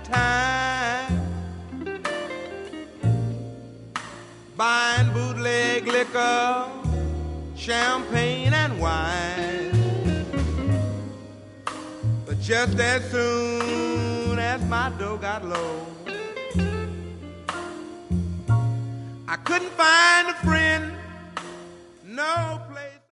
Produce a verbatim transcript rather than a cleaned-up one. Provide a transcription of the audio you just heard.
time, buying bootleg liquor, champagne and wine. But just as soon as my dough got low, I couldn't find a friend, no place.